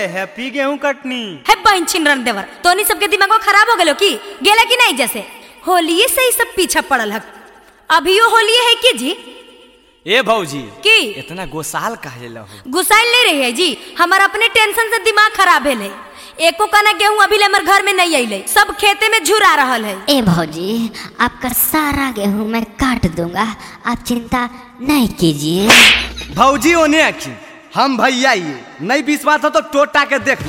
Happy गेहूं कटनी। है बहन छिनरन देवर, तोनी सबके दिमागो खराब हो गेलो की गेला की नहीं? जैसे होलिये से ही सब पीछा पड़ल हक। अभियो होलिये है की जी? ए भौजी की इतना गोसाल काहे लहो? गुस्साइल नहीं रही है जी, हमारा अपने टेंशन से दिमाग खराब है। एको कना गेहूं अभी ले हमारे घर में नहीं आइले, सब खेते में झुरा रहल है। ए भौजी आपका सारा गेहूं मैं काट दूंगा, आप चिंता नहीं कीजिए। भौजी ओने आखी हम भैया ये नहीं विश्वास हो तो टोटा के देख।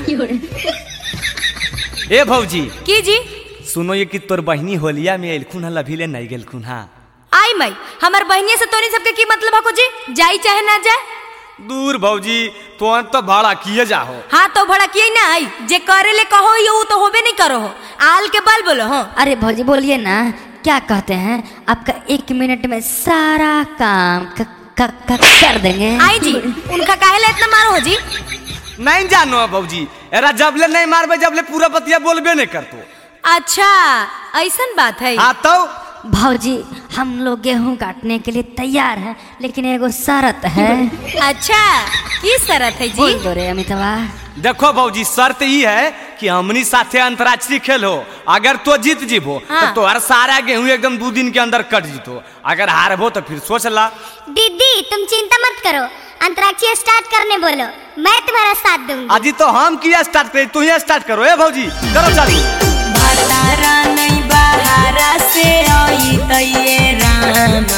ए भौजी की जी? सुनो ये कि तोर बहनी होलिया में एलखुन हल अभी ले नहीं गेलखुन। हाँ आई मई हमार बहनिया से तोनी सबके की मतलब हको जी? जाई चाहे ना जाए दूर भौजी तो भाड़ा किए जाहो। हाँ तो भड़ा किए ना आई, जे करे ले कहो ये तो होबे नहीं करो हो, आल के बाल बोलो हो। अरे भौजी बोलिए ना, क्या कहते हैं? आपका 1 मिनट में सारा काम कर देंगे। आई जी उनका काहे ले इतना मारो हो जी? नहीं जानो भौजी, एरा जबले नहीं मारबे जबले पूरा बतिया बोलबे नहीं करतो। अच्छा ऐसन बात है। हाँ तो भौजी हम लोग गेहूं काटने के लिए तैयार हैं, लेकिन एगो शर्त है। अच्छा की शर्त है जी? बोल दो रे अमितवा। देखो भौजी शर्त ये है कि हमनी साथे अंतर्राष्ट्रीय खेल हो, अगर तो जीत जीबो हाँ। तो तोहर सारा गेहूं एकदम 2 दिन के अंदर कट जीतो, अगर हारबो तो फिर सोच ला। दीदी तुम चिंता मत करो, अंतर्राष्ट्रीय स्टार्ट करने बोलो, मैं तुम्हारा साथ दूंगी। अजी तो हम किया स्टार्ट करें, तू ही स्टार्ट करो। ए भौजी करो चालू। भतारा नहीं बहारा से आई तये रामा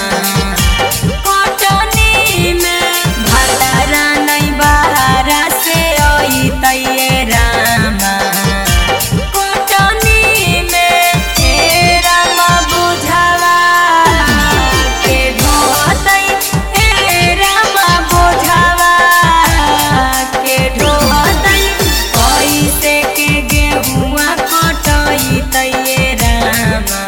कटनी में, भतारा नहीं बहारा से आई तये रामा कटनी में। हे रामा बुझावा के ढोतई, हे रामा बुझावा के ढोतई, कैसे के गेहुआ कटई तये रामा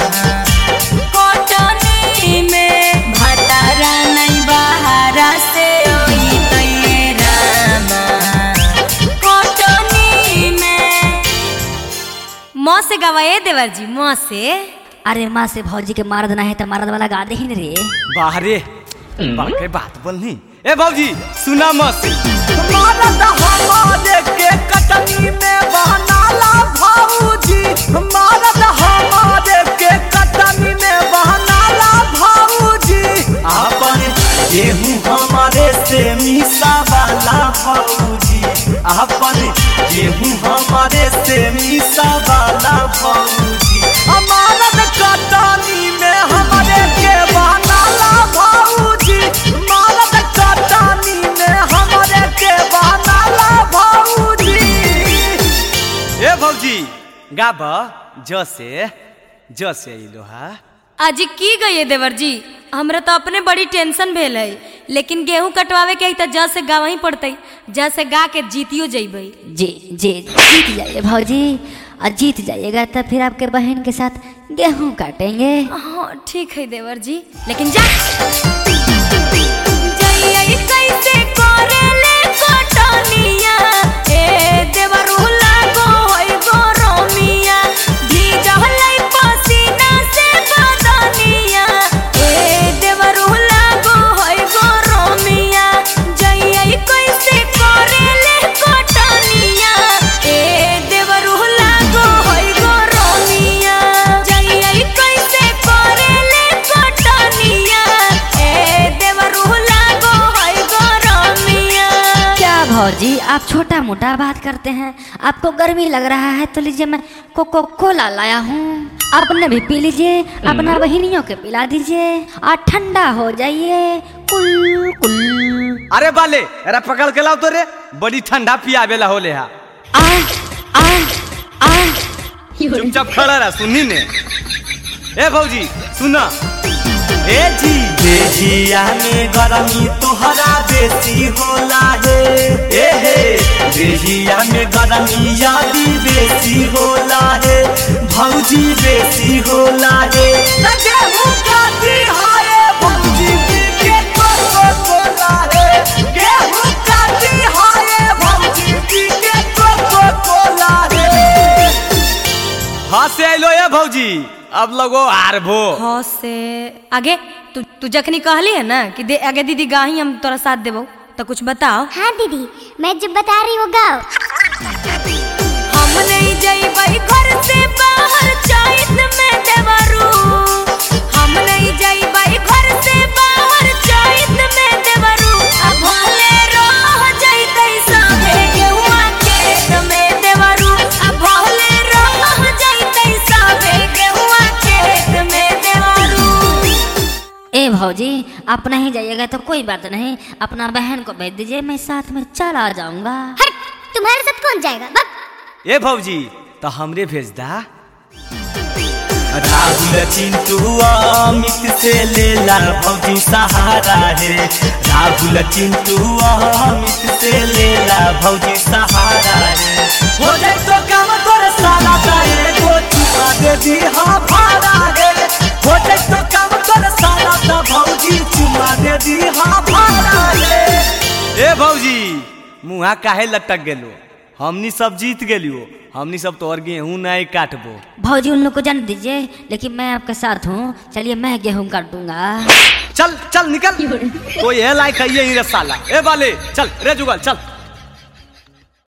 कटनी में, भतारा नहीं बहारा से आई तये रामा कटनी में। मौत से गवाए देवर जी, मौत से। अरे माँ से भौजी के मारद ना है तो मारद वाला गा दे ही रे। बाहरे बाके बात बोलनी। ए भौजी सुना मत मारद हमारे के कटनी में बहनाला भौजी, मारद हमारे के कटनी में बहनाला भौजी, अपन गेहूं हमारे से मिसा वाला भौजी, अपन गेहूं हमारे से मिसा वाला भौजी, मारद कटनी में हमारे के बहनाला भौजी, मारद कटनी में हमारे के बहनाला भौजी। ए भौजी गाब जसे लोहा। आज की गई देवर जी, हमरा तो अपने बड़ी टेंशन भेल है, लेकिन गेहूं कटवावे के तो जस से गावा ही पड़ते, जस से गा के जीतियो जइबे। जी जीत जाइए भौजी, और जीत जाइएगा तो फिर आपके बहन के साथ गेहूं काटेंगे। हाँ ठीक है देवर जी, लेकिन जा जाइए कैसे करेले कटनिया, ए देवर लागो होई गरमिया, भीजलै पसीना से बदनिया, ए देवर लागो होई गरमिया, जाइए कैसे करेले कटनिया, ए देवर लागो होई गरमिया, जाइए कैसे करेले कटनिया, ए देवर लागो होई गरमिया। क्या भौजी आप छोटा मोटा बात करते हैं? आपको गर्मी लग रहा है तो लीजिए, मैं कोको कोला लाया हूँ, आपने भी पी लीजिए, अपना बहनियों के पिला दीजिए और ठंडा हो जाइए कुल कुल। अरे बाले अरे पकड़ के लाओ तो रे, बड़ी ठंडा पियावेला होले हा। आ आ आ चुपचाप खड़ा रहा सुनी ने। ए भौजी सुना। ए जी देजिया में गरमी तोहरा बेसी होला है, ए हे देजिया में गरमी यादी बेसी होला है, भौजी बेसी होला है। गेहूं काटी हाय भौजी के कोको कोला है, गेहूं काटी हाय भौजी के कोको कोला है। हाँ से आइलो ए भौजी, अब लगो हारबो। हाँ से आगे तू जखनी कहली है ना कि आगे दीदी गाही हम तोरा साथ देबो, तो कुछ बताओ। हाँ दीदी मैं जब बता रही हूँ गाओ। जाइबई घर से बाहर चैत में देवरू हम नहीं जाइबई घर से बाहर चैत में देवरू अब भले रह जइतै साथे गेहुआ खेत में देवरू अब भले रह जइतै साथे गेहुआ खेत में देवरू। ए भौजी आप नहीं जाइएगा तो कोई बात नहीं, अपना बहन को भेज दीजिए, मैं साथ में चला जाऊंगा। हट, तुम्हारे साथ कौन जाएगा? बक। ए भौजी तो हमरे भेज दा। राहुल चिंटू अमित से लेला भौजी सहारा है, राहुल चिंटू अमित से लेला भौजी सहारा है। हो जाए तो काम तोरे साला तारे को चुका दे दी हाँ भाड़ा है, हो जाए तो काम तोरे साला ता भौजी चुका दे दी हाँ भाड़ा है। ए भौजी मुहा काहे लटक गेलो, हमनी सब जीत गेलियो, हमनी सब तोर गेहूं नहीं काटबो। भौजी उन लोग को जाने दीजिए, लेकिन मैं आपके साथ हूँ, चलिए मैं गेहूं काटूंगा। चल चल निकल, तो ये लायक है ये साला। ए बाले चल रे जुगल चल।